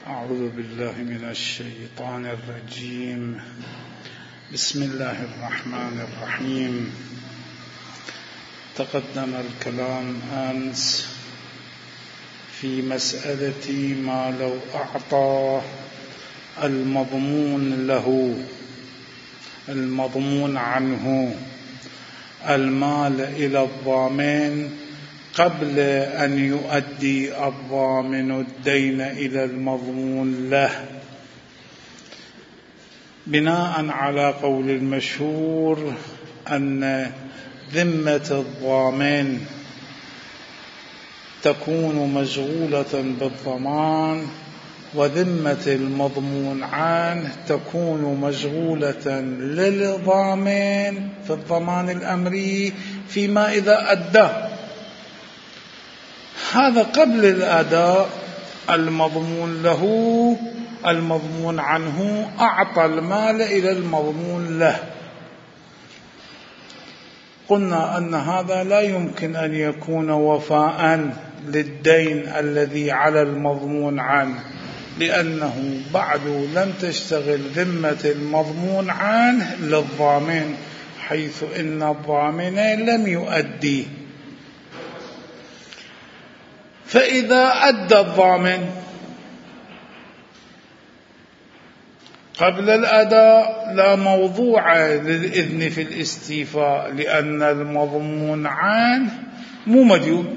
أعوذ بالله من الشيطان الرجيم. بسم الله الرحمن الرحيم. تقدم الكلام أمس في مسألة ما لو أعطى المضمون له المضمون عنه المال إلى الضامن قبل أن يؤدي الضامن الدين إلى المضمون له، بناء على قول المشهور أن ذمة الضامن تكون مشغولة بالضمان، وذمة المضمون عنه تكون مشغولة للضامن في الضمان الأمري فيما إذا أدى. هذا قبل الأداء المضمون له المضمون عنه أعطى المال إلى المضمون له. قلنا أن هذا لا يمكن أن يكون وفاء للدين الذي على المضمون عنه، لأنه بعد لم تشتغل ذمة المضمون عنه للضامن، حيث إن الضامن لم يؤدي. فإذا أدى الضامن قبل الأداء لا موضوع للإذن في الاستيفاء، لأن المضمون عنه مو مديون.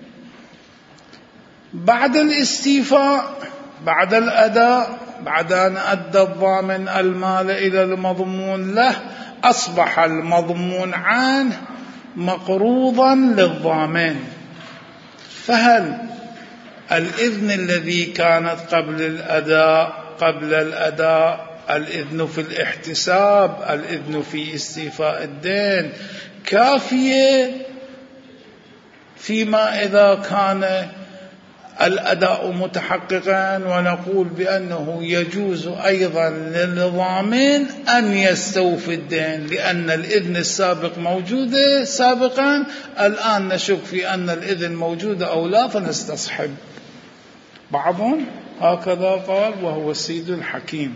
بعد الاستيفاء بعد الأداء بعد أن أدى الضامن المال إلى المضمون له أصبح المضمون عنه مقروضا للضامن. فهل الإذن الذي كانت قبل الأداء الإذن في الاحتساب، الإذن في استيفاء الدين، كافية فيما إذا كان الأداء متحققا، ونقول بأنه يجوز أيضا للضامن أن يستوفي الدين، لأن الإذن السابق موجودة سابقا، الآن نشك في أن الإذن موجودة أو لا فنستصحب. بعضهم هكذا قال وهو السيد الحكيم.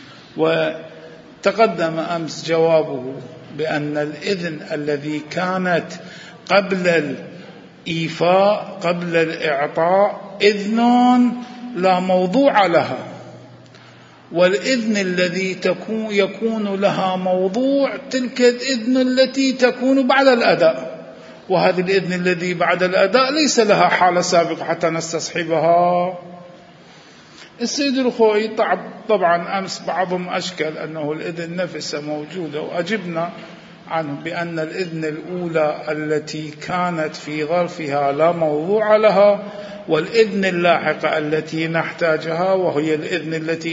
وتقدم أمس جوابه بأن الإذن الذي كانت قبل الإيفاء قبل الإعطاء إذن لا موضوع لها، والإذن الذي يكون لها موضوع تلك الإذن التي تكون بعد الأداء، وهذا الإذن الذي بعد الأداء ليس لها حالة سابقة حتى نستصحبها. السيد الخوئي طبعا أمس بعضهم أشكل أنه الإذن نفسه موجودة، وأجبنا عنه بأن الإذن الأولى التي كانت في ظرفها لا موضوع لها، والإذن اللاحقة التي نحتاجها وهي الإذن التي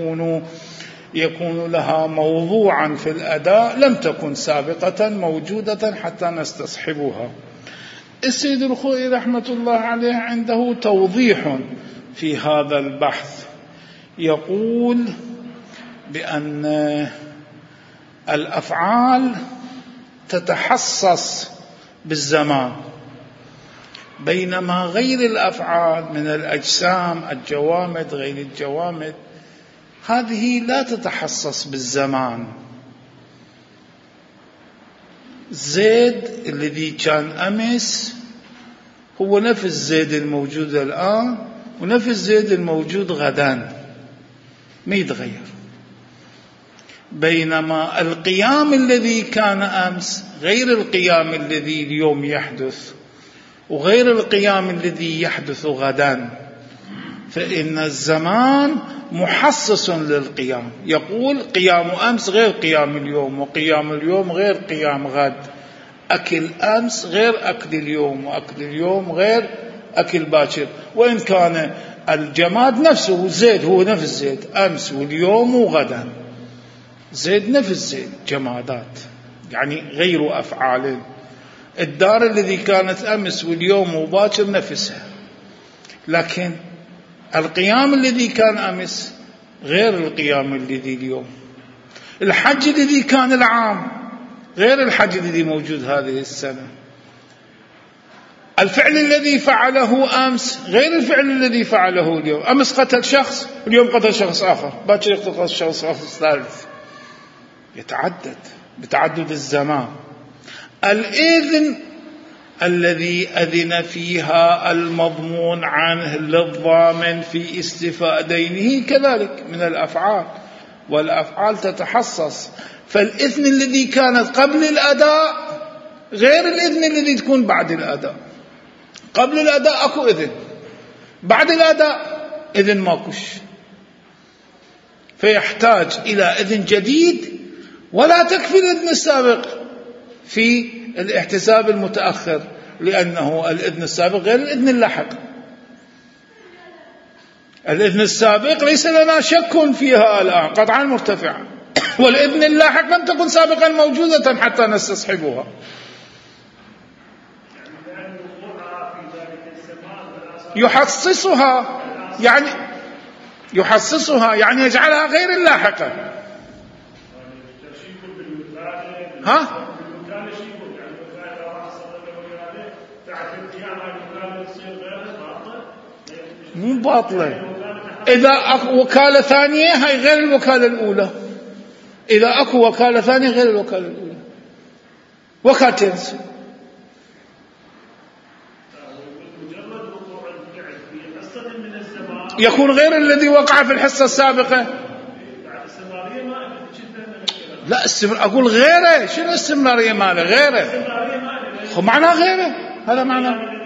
يكون لها موضوعا في الأداء لم تكن سابقة موجودة حتى نستصحبها. السيد الخوئي رحمة الله عليه عنده توضيح في هذا البحث، يقول بأن الأفعال تتحصص بالزمان، بينما غير الأفعال من الأجسام الجوامد غير الجوامد هذه لا تتحصص بالزمان. زيد الذي كان أمس هو نفس زيد الموجود الآن ونفس زيد الموجود غدا، ما يتغير. بينما القيام الذي كان أمس غير القيام الذي اليوم يحدث، وغير القيام الذي يحدث غدا، فإن الزمان محصص للقيام. يقول قيام أمس غير قيام اليوم، وقيام اليوم غير قيام غد، أكل أمس غير أكل اليوم، وأكل اليوم غير أكل باكر. وإن كان الجماد نفسه زيد هو نفس زيد أمس واليوم وغدا، زيد نفس زيد، جمادات يعني غير أفعال. الدار الذي كانت أمس واليوم وباكر نفسها، لكن القيام الذي كان أمس غير القيام الذي اليوم. الحج الذي كان العام غير الحج الذي موجود هذه السنة. الفعل الذي فعله أمس غير الفعل الذي فعله اليوم. أمس قتل شخص، اليوم قتل شخص آخر، باكر يقتل شخص آخر ثالث. يتعدد بتعدد الزمان. الإذن الذي أذن فيها المضمون عنه للضامن في استيفاء دينه كذلك من الأفعال، والأفعال تتحصص. فالإذن الذي كانت قبل الأداء غير الإذن الذي تكون بعد الأداء. قبل الأداء أكو إذن، بعد الأداء إذن ماكوش، فيحتاج إلى إذن جديد، ولا تكفي الإذن السابق في الاحتساب المتأخر، لأنه الإذن السابق غير الإذن اللاحق. الإذن السابق ليس لنا شك فيها الآن قطعا مرتفعا، والإذن اللاحق لم تكن سابقا موجودة حتى نستصحبها. يحصصها يعني يجعلها غير اللاحقة. ها؟ مو باطلة. إذا أكو وكالة ثانية هاي غير الوكالة الأولى. إذا أكو وكالة ثانية غير الوكالة الأولى، وكالتين يكون غير الذي وقع في الحصة السابقة. لا أقول غيره. شنو استمرارية ماله؟ غيره. معناه غيره، هذا معناه.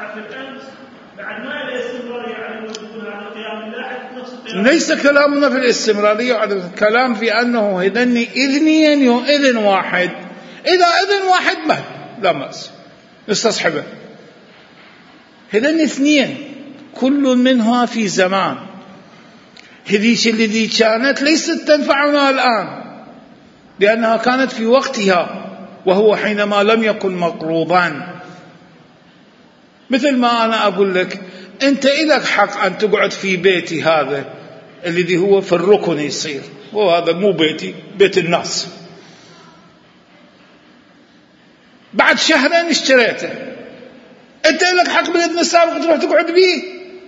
ليس كلامنا في الاستمرارية، كلام في أنه هذني إذنين وإذن واحد. إذا إذن واحد لا بأس نستصحبه. هذني اثنين كل منها في زمان. هذيش الذي كانت ليست تنفعنا الآن لأنها كانت في وقتها، وهو حينما لم يكن مقروضا. مثل ما أنا أقول لك أنت إلك حق أن تقعد في بيتي هذا الذي هو في الركن يصير، وهذا مو بيتي، بيت الناس. بعد شهرين اشتريته، أنت إلك حق بالإذن السابق تروح تقعد به،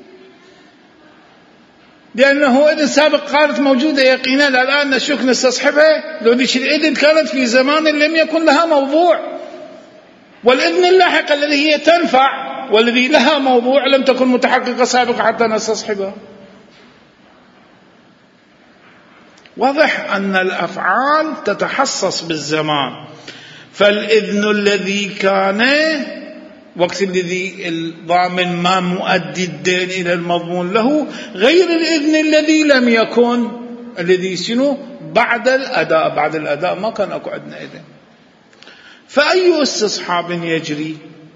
لأنه إذن سابق كانت موجودة يقينا. الآن نشوف نستصحبها لو ديش الإذن كانت في زمان لم يكن لها موضوع، والإذن اللاحق الذي هي تنفع والذي لها موضوع لم تكن متحققة سابقا حتى نستصحبها. واضح أن الأفعال تتحصص بالزمان. فالإذن الذي كان وقت الذي الضامن ما مؤدي الدين إلى المضمون له غير الإذن الذي لم يكن، الذي شنو بعد الأداء. بعد الأداء ما كان أكو عندنا إذن. فأي استصحاب يجري؟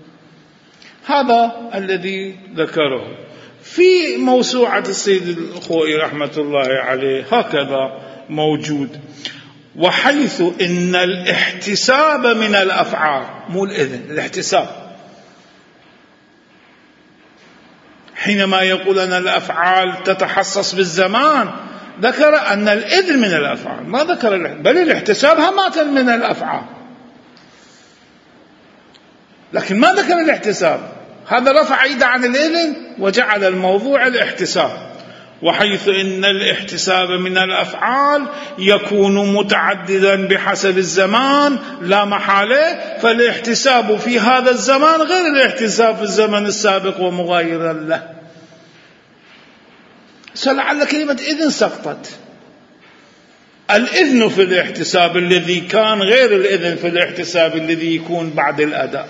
هذا الذي ذكره في موسوعة السيد الخوئي رحمة الله عليه، هكذا موجود. وحيث إن الاحتساب من الأفعال، مو الإذن، الاحتساب. حينما يقول أن الأفعال تتحصص بالزمان ذكر أن الإذن من الأفعال، ما ذكر بل الاحتساب همات من الأفعال، لكن ما ذكر الاحتساب. هذا رفع ايده عن الإذن وجعل الموضوع الاحتساب. وحيث إن الاحتساب من الأفعال يكون متعددا بحسب الزمان لا محالة، فالاحتساب في هذا الزمان غير الاحتساب في الزمن السابق ومغايرا له. سلعل كلمة إذن سقطت. الإذن في الاحتساب الذي كان غير الإذن في الاحتساب الذي يكون بعد الأداء.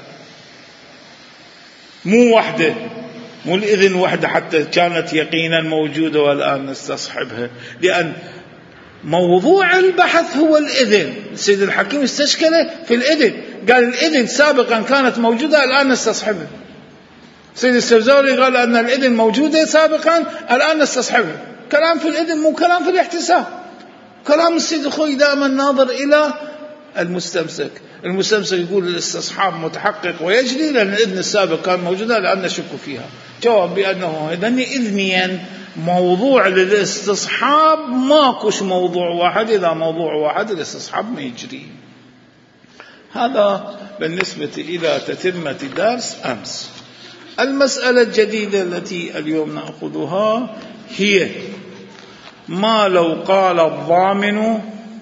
مو وحده، مو الإذن وحده حتى كانت يقينا موجودة والآن نستصحبها، لأن موضوع البحث هو الإذن. السيد الحكيم استشكله في الإذن، قال الإذن سابقا كانت موجودة الآن نستصحبها. السيد السبزوري قال أن الإذن موجودة سابقا الآن نستصحبها. كلام في الإذن مو كلام في الاحتساب. كلام السيد الخوئي دائما ناظر إلى المستمسك. المستمسك يقول الاستصحاب متحقق ويجري لأن الإذن السابق كان موجودا الآن نشك فيها. جواب بأنه إذن إذنيا موضوع للاستصحاب ماكوش موضوع واحد. إذا موضوع واحد الاستصحاب ما يجري. هذا بالنسبة إلى تتمة درس أمس. المسألة الجديدة التي اليوم نأخذها هي ما لو قال الضامن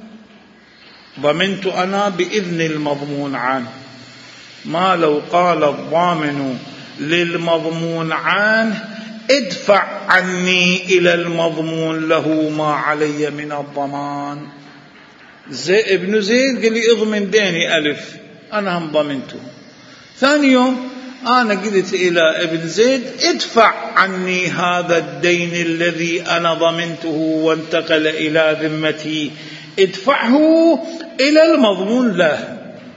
ضمنت أنا بإذن المضمون عنه، ما لو قال الضامن للمضمون عنه ادفع عني إلى المضمون له ما علي من الضمان. ابن زيد قال لي اضمن ديني ألف، أنا هم ضمنته. ثاني يوم أنا قلت إلى ابن زيد ادفع عني هذا الدين الذي أنا ضمنته وانتقل إلى ذمتي، ادفعه إلى المضمون له.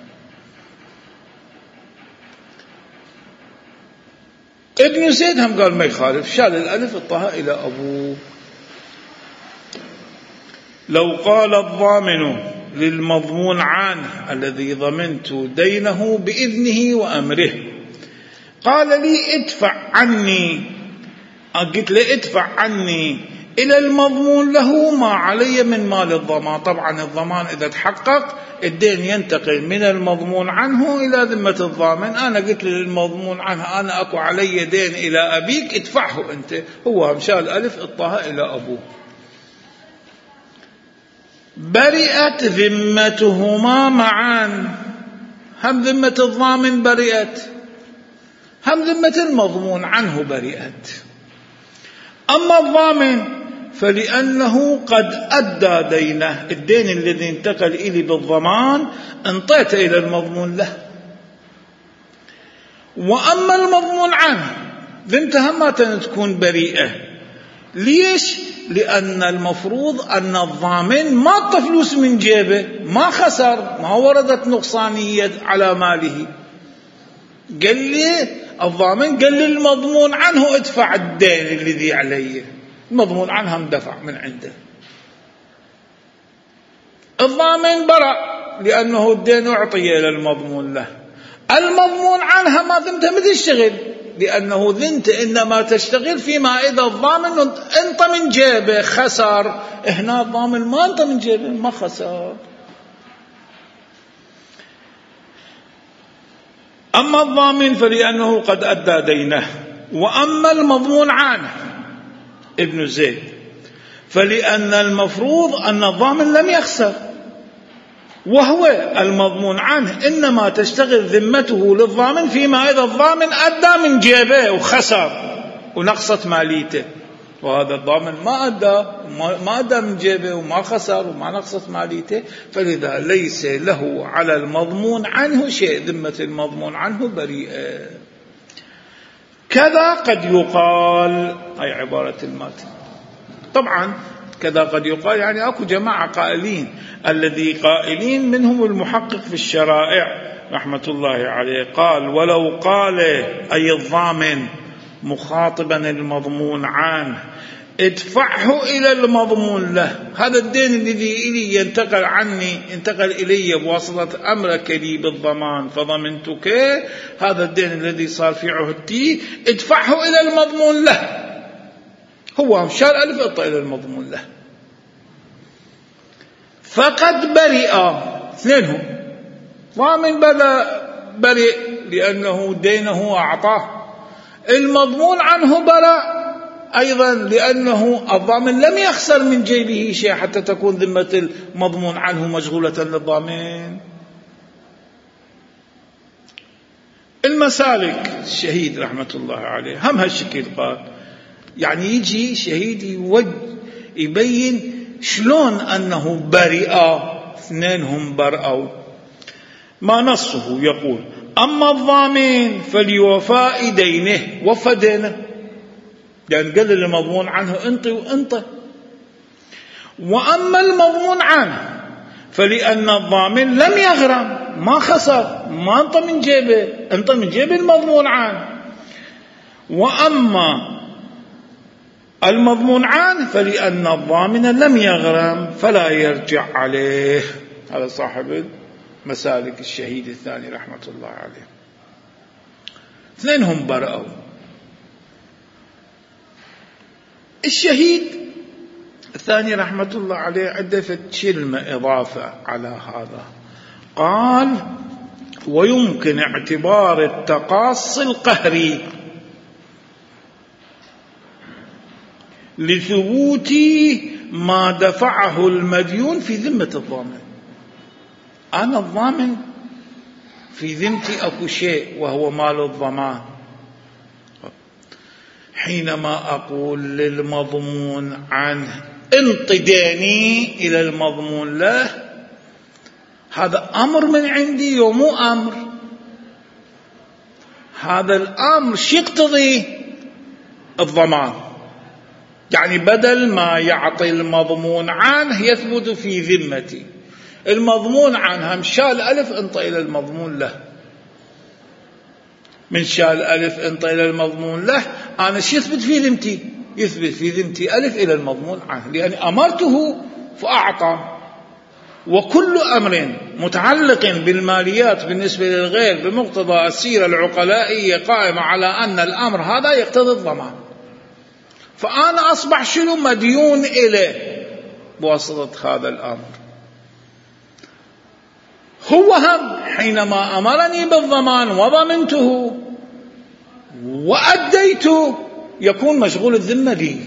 ابن زيد هم قال ما يخالف، شال الألف اطها إلى أبوه. لو قال الضامن للمضمون عنه الذي ضمنت دينه بإذنه وأمره قال لي ادفع عني، قلت له ادفع عني إلى المضمون له ما علي من مال الضمان. طبعا الضمان إذا تحقق الدين ينتقل من المضمون عنه إلى ذمة الضامن. أنا قلت للمضمون عنه أنا أكو علي دين إلى أبيك ادفعه أنت، هو مشال ألف اطها إلى أبوه. برئت ذمتهما معا، هم ذمة الضامن برئت، هم ذمة المضمون عنه برئت. أما الضامن فلأنه قد أدى دينه، الدين الذي انتقل إلي بالضمان انطيت إلى المضمون له. وأما المضمون عنه ذمتها ما تكون بريئة. ليش؟ لأن المفروض أن الضامن ما أعطى فلوس من جيبه، ما خسر، ما وردت نقصانية على ماله. قال لي الضامن قال لي المضمون عنه ادفع الدين الذي عليه، المضمون عنه دفع من عنده. الضامن برأ لأنه الدين أعطي إلى المضمون له. المضمون عنها ما ذمته ما تشتغل، لأنه ذنت إنما تشتغل فيما إذا الضامن انت من جيبه خسر، هنا الضامن ما انت من جيبه ما خسر. أما الضامن فلأنه قد أدى دينه. وأما المضمون عنه ابن زيد فلأن المفروض أن الضامن لم يخسر، وهو المضمون عنه إنما تشتغل ذمته للضامن فيما إذا الضامن أدى من جيبه وخسر ونقصت ماليته، وهذا الضامن ما أدى من جيبه وما خسر وما نقصت ماليته، فلذا ليس له على المضمون عنه شيء، ذمة المضمون عنه بريئة. كذا قد يقال، أي عبارة الماتن. طبعا كذا قد يقال يعني أكو جماعة قائلين، الذي قائلين منهم المحقق في الشرائع رحمة الله عليه قال ولو قال أي الضامن مخاطبا المضمون عنه ادفعه إلى المضمون له، هذا الدين الذي إلي ينتقل عني، ينتقل إلي بواسطة أمرك لي بالضمان فضمنتك، هذا الدين الذي صار في عهدتي ادفعه إلى المضمون له، هو مشار ألف اطلع إلى المضمون له. فقد برئ اثنينهم، ضامن برئ لأنه دينه أعطاه، المضمون عنه برئ أيضا لأنه الضامن لم يخسر من جيبه شيء حتى تكون ذمة المضمون عنه مشغولة للضامن. المسالك الشهيد رحمة الله عليه هم هالشكل قال، يعني يجي شهيد يبين شلون أنه برئ، اثنينهم برئوا. ما نصه يقول أما الضامن فليوفاء دينه، وفى دينه يعني قال المضمون عنه انطي وانطي. وأما المضمون عنه فلأن الضامن لم يغرم، ما خسر، ما انطى من جيبه، انطى من جيب المضمون عنه. وأما المضمون عنه فلأن الضامن لم يغرم فلا يرجع عليه. هذا صاحب مسالك الشهيد الثاني رحمة الله عليه. اثنينهم برأوا. الشهيد الثاني رحمة الله عليه عنده كلمة إضافة على هذا، قال ويمكن اعتبار التقاصي القهري، لثبوت ما دفعه المديون في ذمة الضامن. أنا الضامن في ذمتي أكو شيء وهو مال الضمان. حينما أقول للمضمون عنه انط ديني إلى المضمون له، هذا أمر من عندي ومو أمر. هذا الأمر شو يقتضي؟ الضمان. يعني بدل ما يعطي المضمون عنه يثبت في ذمتي، المضمون عنها مشال ألف انط إلى المضمون له، من شال ألف انط إلى المضمون له، أنا شو يثبت في ذمتي؟ يثبت في ذمتي ألف إلى المضمون عنه، لأني أمرته فأعطى. وكل أمر متعلق بالماليات بالنسبة للغير بمقتضى السيرة العقلائية قائمة على أن الأمر هذا يقتضي الضمان، فأنا أصبح شنو؟ مديون إليه بواسطة هذا الأمر. هو هم حينما أمرني بالضمان وضمنته وأديته يكون مشغول الذمة لي،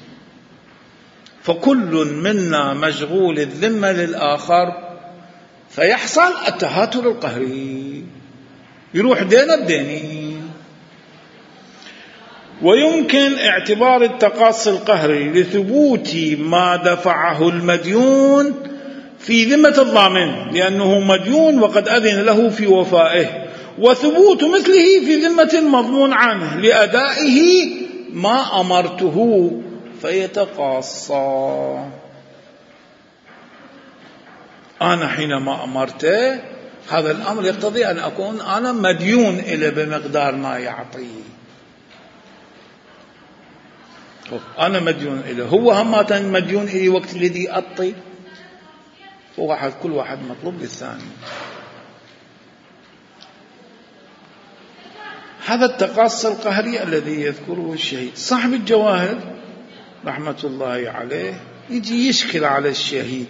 فكل منا مشغول الذمة للآخر، فيحصل التهاتر القهري، يروح دين الديني. ويمكن اعتبار التقاصي القهري لثبوت ما دفعه المديون في ذمة الضامن لأنه مديون وقد أذن له في وفائه، وثبوت مثله في ذمة المضمون عنه لأدائه ما أمرته فيتقاصى. أنا حينما أمرته هذا الأمر يقتضي أن أكون أنا مديون إليه بمقدار ما يعطي، أنا مديون إليه، هو همة مديون إليه وقت الذي أعطي. كل واحد مطلوب للثاني. هذا التقاصي القهري الذي يذكره الشهيد. صاحب الجواهر رحمة الله عليه يجي يشكل على الشهيد،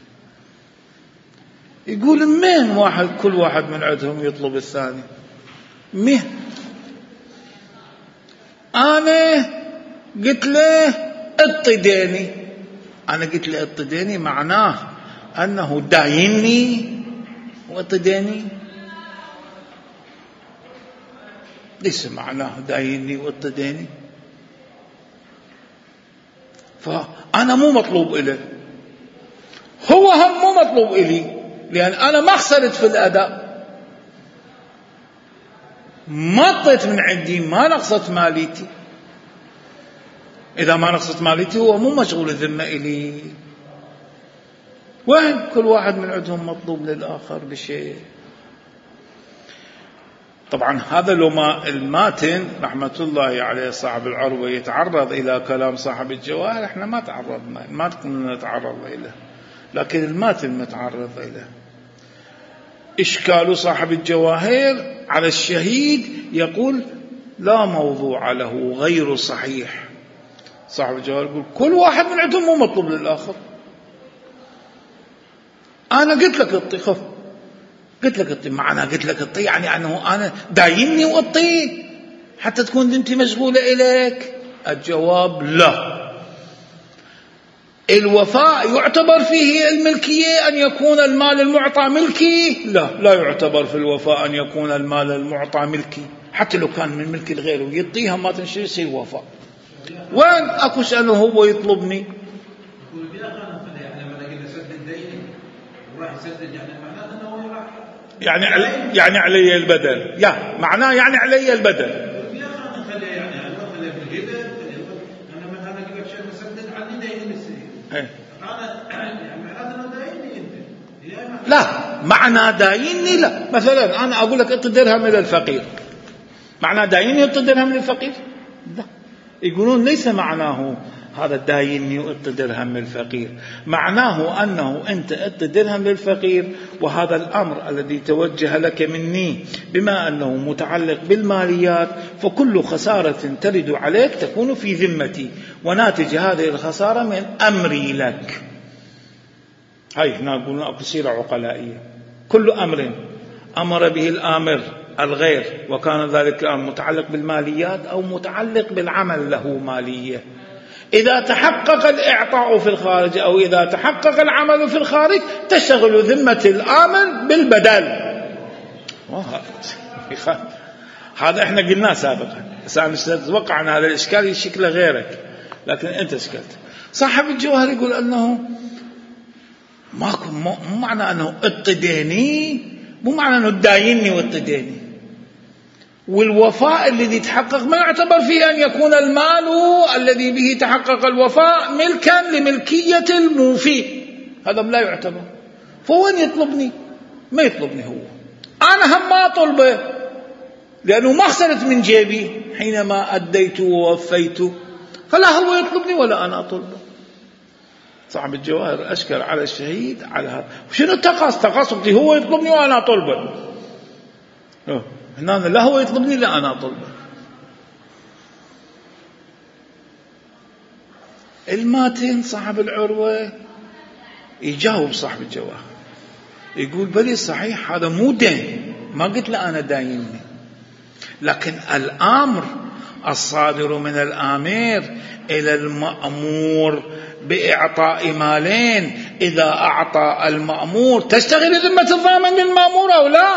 يقول مين كل واحد من عندهم يطلب الثاني؟ مين؟ أنا قلت له اطديني، أنا قلت له اطديني معناه أنه دايني واطديني، ليس معناه دايني واطديني. فأنا مو مطلوب إليه، هو هم مو مطلوب إلي، لأن أنا ما خسرت في الأداء، ما طيت من عندي، ما نقصت ماليتي. إذا ما نقصت ماليتي هو مو مشغول الذمة إلي. وين كل واحد من عندهم مطلوب للآخر بشيء. طبعا هذا لو ما الماتن رحمة الله عليه صاحب العروة يتعرض إلى كلام صاحب الجواهر، احنا ما تعرضنا، ما كنا نتعرض إليه، لكن الماتن متعرض إليه. إشكال صاحب الجواهر على الشهيد يقول لا موضوع له غير صحيح. صاحب الجواهر يقول كل واحد من عندهم مو مطلوب للآخر. أنا قلت لك اطي، خف قلت لك اطي، معنى قلت لك اطي يعني أنه أنا دايني واطي حتى تكون ذمتي مشغولة إليك. الجواب لا. الوفاء يعتبر فيه الملكية أن يكون المال المعطى ملكي؟ لا يعتبر في الوفاء أن يكون المال المعطى ملكي، حتى لو كان من ملك الغير ويعطيها ما تنشري يصير وفاء. وين أكو أنه هو يطلبني؟ يعني علي البدل، معناه يعني علي البدل. لا معنى دايني، لا مثلا أنا أقول لك اعطي درهم إلى الفقير، معنى دايني اعطي درهم للفقير؟ لا، يقولون ليس معناه هذا دايني واعطي درهم للفقير، معناه أنه أنت اعطي درهم للفقير، وهذا الأمر الذي توجه لك مني بما أنه متعلق بالماليات، فكل خسارة ترد عليك تكون في ذمتي، وناتج هذه الخسارة من أمري لك. هاي هنا نقول أكو سيرة عقلائية، كل أمر أمر به الآمر الغير وكان ذلك الأمر متعلق بالماليات أو متعلق بالعمل له مالية، إذا تحقق الإعطاء في الخارج أو إذا تحقق العمل في الخارج تشتغل ذمة الآمر بالبدل. هذا احنا قلناه سابقا، بس أنا أتوقع أن هذا الإشكال يشكله غيرك، لكن أنت اشكلت. صاحب الجوهر يقول أنه ماكو، مو معنى أنه اتديني، مو معنى أنه تدايني واتديني. والوفاء الذي يتحقق ما يعتبر فيه أن يكون المال الذي به تحقق الوفاء ملكا لملكية الموفي، هذا لا يعتبر. فوين يطلبني؟ ما يطلبني هو، أنا هم ما أطلبه، لأنه ما خسرت من جيبي حينما أديت ووفيت، فلا هو يطلبني ولا أنا أطلبه. صاحب الجواهر أشكر على الشهيد على هذا. وشنو تقاصدي؟ هو يطلبني وأنا أطلبه. هنا لا هو يطلبني لا أنا أطلبه. الماتن صاحب العروة يجاوب صاحب الجواهر يقول بلي صحيح هذا مو دين، ما قلت له أنا داينني، لكن الأمر الصادر من الآمر إلى المأمور بإعطاء مالين، إذا أعطى المأمور تشتغل ذمة الضامن للمأمور أو لا؟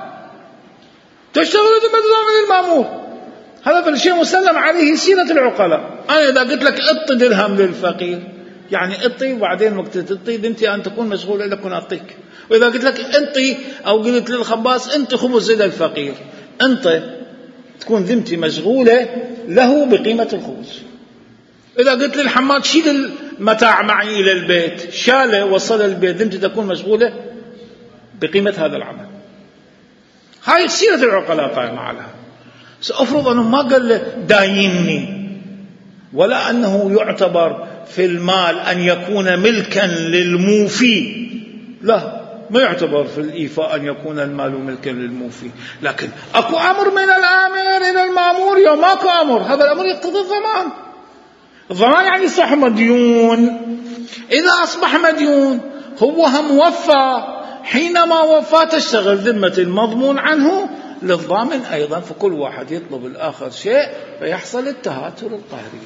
تشتغل ذمة الضامن للمأمور. هذا فالشيء مسلم عليه سيرة العقلاء. أنا إذا قلت لك اعطي درهم للفقير، يعني اعطي وبعدين وقت تعطي ذمتي أن تكون مشغولة لكن أعطيك. وإذا قلت لك انطي أو قلت للخباز انت خبز إلى الفقير، انت تكون ذمتي مشغولة له بقيمة الخبز. إذا قلت للحماد شيل المتاع معي إلى البيت، شاله وصل البيت، ذمتي تكون مشغولة بقيمة هذا العمل. هاي سيرة العقلاء قائمة عليها. سأفرض أنه ما قال له داينني، ولا أنه يعتبر في المال أن يكون ملكا للموفي، لا، ما يعتبر في الإيفاء أن يكون المال ملكا للموفي. لكن أكو أمر من الآمر إلى المأمور يوم أكو أمر، هذا الأمر يقتضي الضمان. الضمان يعني يصبح مديون. إذا أصبح مديون هو هم وفى، حينما وفى تشتغل ذمة المضمون عنه للضامن أيضا، فكل واحد يطلب الآخر شيء فيحصل التهاتر القهري.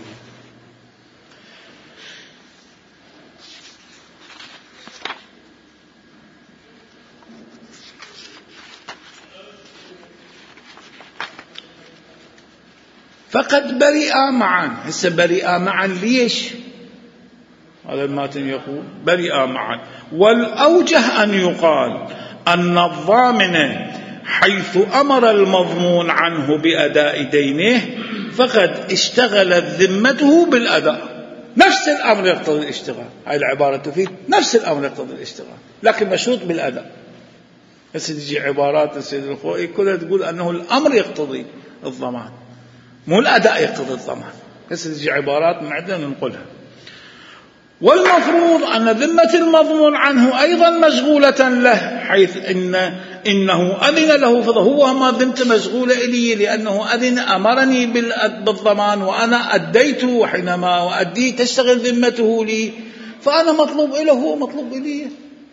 فقد برئا معا. هسه برئا معا ليش؟ هذا الماتن يقول برئا معا. والأوجه أن يقال أن الضامن حيث أمر المضمون عنه بأداء دينه فقد اشتغلت ذمته بالأداء. نفس الأمر يقتضي الاشتغال، هاي العبارة تفيد نفس الأمر يقتضي الاشتغال، لكن مشروط بالأداء. هسه تجي عبارات السيد الخوئي كلها تقول أنه الأمر يقتضي الضمان، مو الأداء يقتضي الضمان. هسه تجي عبارات معدة ننقلها. والمفروض أن ذمة المضمون عنه أيضا مشغولة له، حيث إنه أذن له، فهو ما ذمت مشغولة إلي، لأنه أذن أمرني بالضمان وأنا أديته، حينما أدي تشتغل ذمته لي، فأنا مطلوب إله هو مطلوب إلي،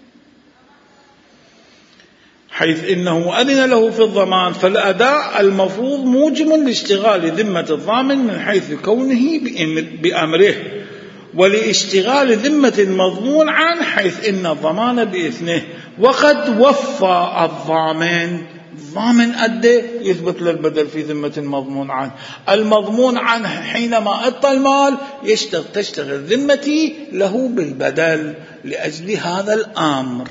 حيث إنه أذن له في الضمان. فالأداء المفروض موجب لاشتغال ذمة الضامن من حيث كونه بأمره، ولاشتغال ذمة المضمون عنه حيث إن الضمان بإذنه. وقد وفى الضامن أدى يثبت للبدل في ذمة المضمون عنه. المضمون عنه حينما أعطى المال تشتغل ذمتي له بالبدل لأجل هذا الأمر.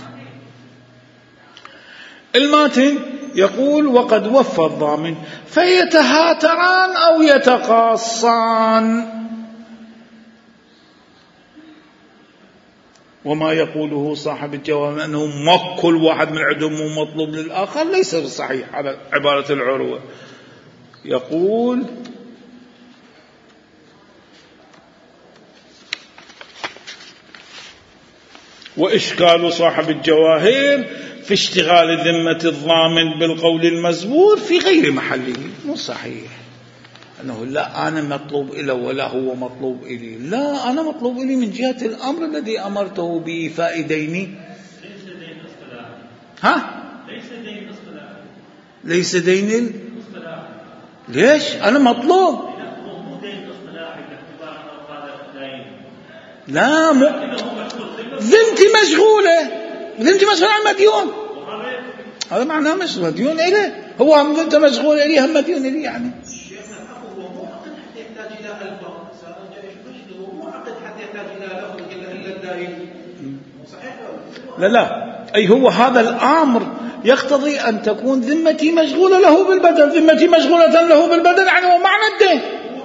الماتن يقول وقد وفى الضامن، فيتهاتران أو يتقاصان. وما يقوله صاحب الجواب أنه ما كل واحد من عندهم مطلوب للآخر ليس صحيح على عبارة العروة. يقول وإشكال صاحب الجواهر في اشتغال ذمة الضامن بالقول المزبور في غير محله. مو صحيح أنه لا أنا مطلوب إله ولا هو مطلوب إلي، لا، أنا مطلوب إلي من جهة الأمر الذي أمرته بإيفاء ديني. ليس دين اصطلاحي. ها؟ ليس دين اصطلاحي. ليس دين اصطلاحي. ليش؟ أنا مطلوب. مو دين اصطلاحي باعتبار لا ذمتي مشغولة عن مديون، هذا معناه مش مديون إليه، هو هم ذمته مشغولة إليه، هم مديون إليه يعني. لا أي هو هذا الأمر يقتضي أن تكون ذمتي مشغولة له بالبدن. ذمتي مشغولة له بالبدن يعني هو معنى الدين.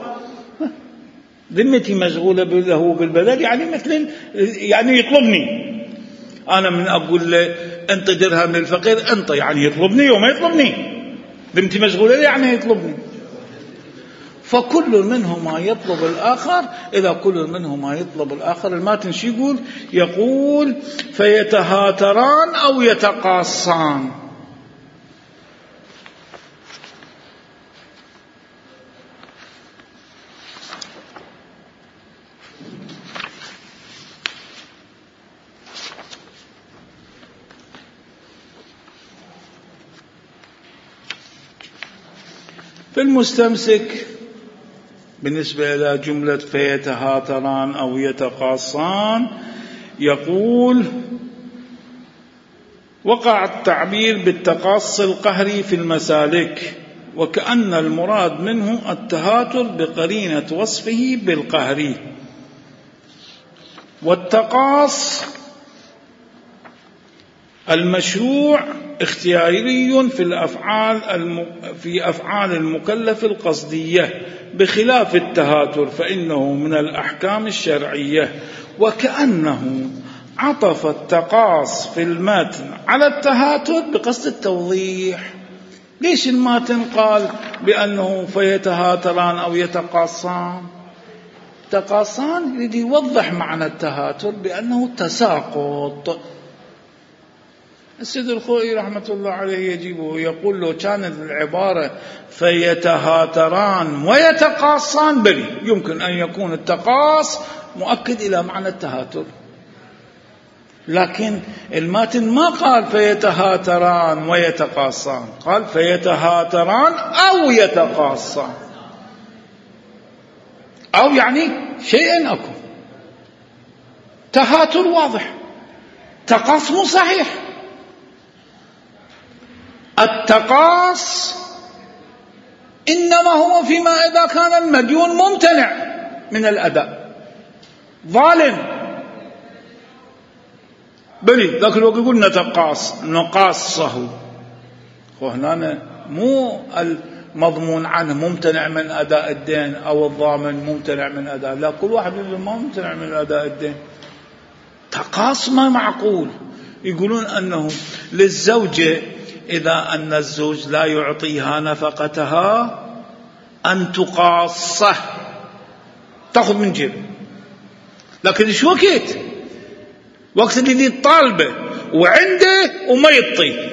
ذمتي مشغولة له بالبدن يعني مثل يعني يطلبني أنا من أقول له أنت درهم للفقير، أنت يعني يطلبني وما يطلبني، ذمتي مشغولة يعني يطلبني. فكل منهما يطلب الآخر. إذا كل منهما يطلب الآخر الماتن شو يقول فيتهاتران أو يتقاصان. في المستمسك بالنسبة إلى جملة فيتهاتران أو يتقاصان يقول وقع التعبير بالتقاص القهري في المسالك، وكأن المراد منه التهاتر بقرينة وصفه بالقهري. والتقاص المشروع اختياري في أفعال المكلف القصدية، بخلاف التهاتر فإنه من الأحكام الشرعية. وكأنه عطف التقاص في المتن على التهاتر بقصد التوضيح. ليش المتن قال بأنه فيتهاتران أو يتقاصان؟ تقاصان يريد يوضح معنى التهاتر بأنه تساقط. السيد الخوئي رحمة الله عليه يجيبه يقول له كانت العبارة فيتهاتران ويتقاصان بلي يمكن أن يكون التقاص مؤكد إلى معنى التهاتر، لكن الماتن ما قال فيتهاتران ويتقاصان، قال فيتهاتران أو يتقاصان، أو يعني شيئا أكو. تهاتر واضح، تقاص مو صحيح. التقاص إنما هو فيما إذا كان المديون ممتنع من الأداء ظالم بلي ذاك الوقت يقول نتقاص نقاصه، وهنا مو المضمون عنه ممتنع من أداء الدين أو الضامن ممتنع من أداء، لا كل واحد منهم ممتنع من أداء الدين. تقاص ما معقول. يقولون أنه للزوجة إذا أن الزوج لا يعطيها نفقتها أن تقاصه، تأخذ من جيب، لكن إيش وقت اللي طالبه وعنده وما يعطي،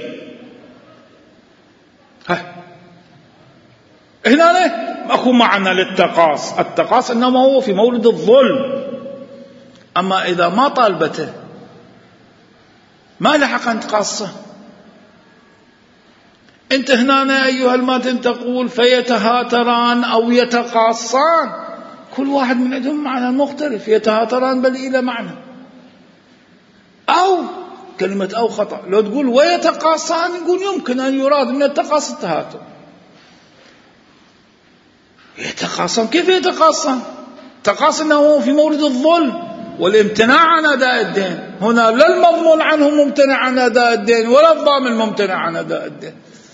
هنا أكو معنى للتقاص. التقاص إنما هو في مورد الظلم، أما إذا ما طالبته ما لحق أن تقاصه. أنت هنا أيها الماتن تقول فيتهاتران أو يتقاصان، كل واحد من عندهم معنى مختلف. يتهاتران بل إلى معنى، أو كلمة أو خطأ. لو تقول ويتقاصان يقول يمكن أن يراد من التقاص التهاتر. يتقاصان كيف يتقاصان؟ تقاص أنه في مورد الظلم والامتناع عن أداء الدين. هنا لا المضمون عنه ممتنع عن أداء الدين ولا الضامن ممتنع عن أداء الدين،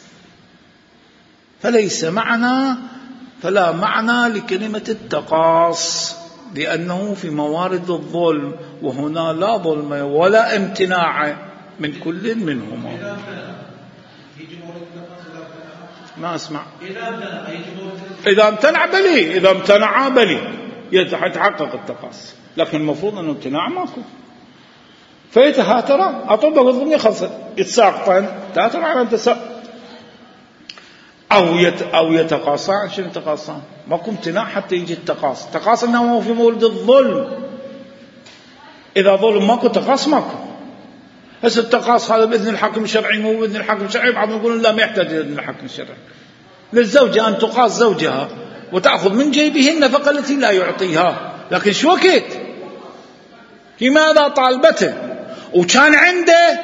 فلا معنى لكلمة التقاص، لأنه في موارد الظلم، وهنا لا ظلم ولا امتناع من كل منهما. ما أسمع. إذا امتنع بلي، إذا امتنع بلي يتحقق التقاص، لكن المفروض أنه امتناع ماكو. فيتهاتر أطبق الظلم خلصت يتساقطان تهاتر على التساق أو يتقاصان. شنو يتقاصان؟ ماكو امتناع حتى يجي التقاص. التقاص إنه هو في مورد الظلم. إذا ظلم ماكو تقاص ماكو. هسه التقاص هذا بإذن الحاكم الشرعي مو بإذن الحاكم الشرعي، بعضهم يقولون لا ما يحتاج إذن الحاكم الشرعي. للزوجة أن تقاص زوجها وتأخذ من جيبه النفقة التي لا يعطيها، لكن شو وقت لماذا طالبته وكان عنده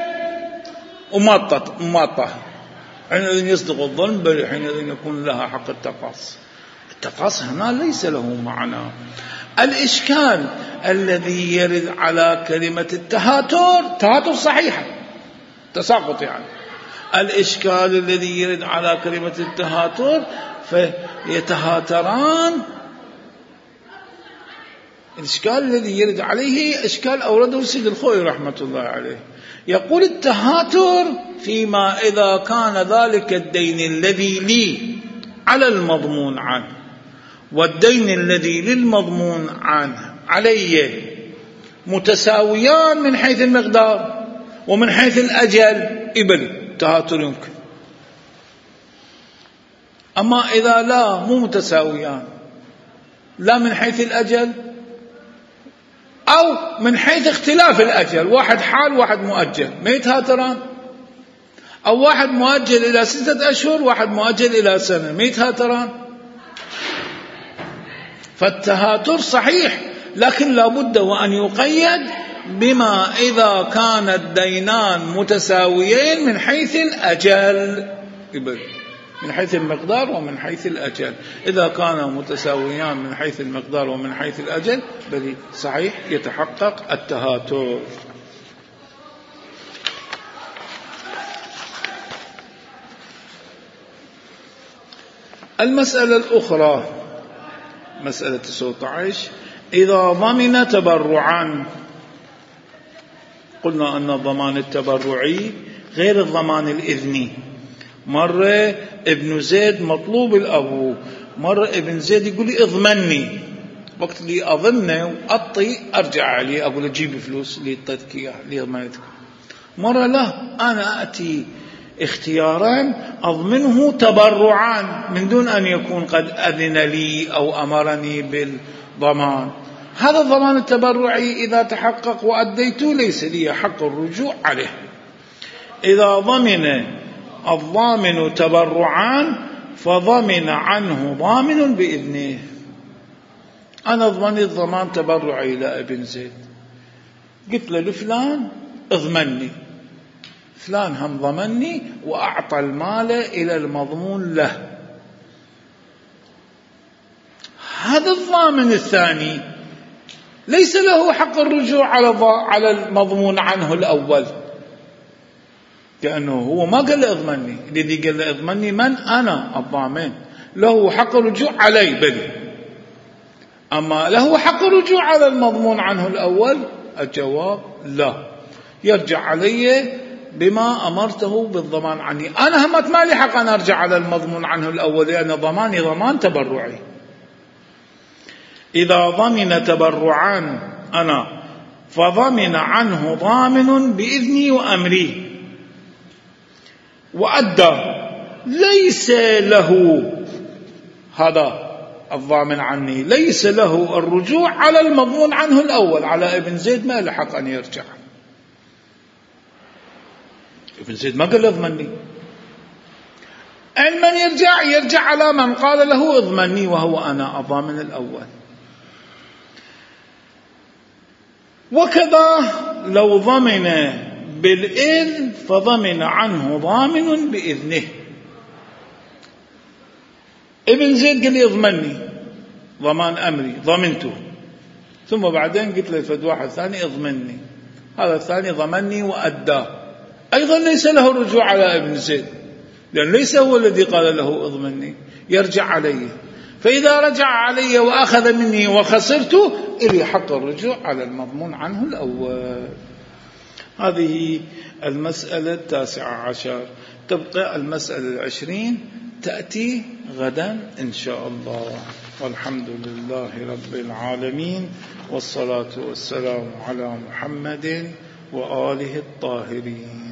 وما حينئذ يصدق الظن، بل حينئذ يكون لها حق التقاص. التقاص هنا ليس له معنى. الإشكال الذي يرد على كلمة التهاتر صحيحة، تساقط يعني. الإشكال الذي يرد على كلمة التهاتر فيتهاتران. الإشكال الذي يرد عليه إشكال أورده سيد الخوئي رحمة الله عليه، يقول التهاتر فيما إذا كان ذلك الدين الذي لي على المضمون عنه والدين الذي للمضمون عنه علي متساويان من حيث المقدار ومن حيث الأجل، إبل التهاتر يمكن. أما إذا لا مو متساويان، لا من حيث الأجل أو من حيث اختلاف الأجل، واحد حال واحد مؤجل، ما يتهاتران. أو واحد مؤجل إلى 6 أشهر واحد مؤجل إلى سنة، ما يتهاتران. فالتهاتر صحيح، لكن لا بد وأن يقيد بما إذا كان الدينان متساويين من حيث الأجل، من حيث المقدار ومن حيث الأجل. إذا كانوا متساويان من حيث المقدار ومن حيث الأجل بل صحيح يتحقق التهاتر. المسألة الأخرى مسألة 19 إذا ضمن تبرعا. قلنا أن الضمان التبرعي غير الضمان الإذني. مرة ابن زيد مطلوب الأبو، مرة ابن زيد يقول لي اضمني، وقت اللي أضمنه وأطي أرجع عليه أقول له جيب فلوس اللي اعطيتك إياه اللي ضمنتك. مرة لا، أنا أتي اختيارا أضمنه تبرعا من دون أن يكون قد أذن لي أو أمرني بالضمان. هذا الضمان التبرعي إذا تحقق وأديته ليس لي حق الرجوع عليه. إذا ضمن الضامن تبرعان فضمن عنه ضامن بإذنه. أنا ضمنت ضمان تبرعي إلى ابن زيد، قلت له لفلان اضمني، فلان هم ضمني وأعطى المال إلى المضمون له. هذا الضامن الثاني ليس له حق الرجوع على المضمون عنه الأول، لأنه هو ما قال له اضمني. الذي قال له اضمني من؟ أنا الضامن، له حق الرجوع علي بلي. أما له حق الرجوع على المضمون عنه الأول؟ الجواب لا، يرجع علي بما أمرته بالضمان عني. أنا همت ما لي حق أن أرجع على المضمون عنه الأول، لأن ضماني ضمان تبرعي. إذا ضمن تبرعان أنا فضمن عنه ضامن بإذني وأمري وأدى، ليس له هذا الضامن عني ليس له الرجوع على المضمون عنه الأول. على ابن زيد ما له حق أن يرجع. ابن زيد ما قال اضمني، أن من يرجع على من قال له اضمني وهو أنا الضامن الأول. وكذا لو ضمن بالإذن فضمن عنه ضامن بإذنه. ابن زيد قال لي اضمني ضمان أمري، ضمنته، ثم بعدين قلت له فد واحد ثاني اضمني، هذا الثاني ضمني وأدى، أيضا ليس له الرجوع على ابن زيد، لأن ليس هو الذي قال له اضمني، يرجع عليه. فإذا رجع علي وأخذ مني وخسرته إلي حق الرجوع على المضمون عنه الأول. هذه المسألة 19. تبقى المسألة 20 تأتي غدا إن شاء الله. والحمد لله رب العالمين، والصلاة والسلام على محمد وآله الطاهرين.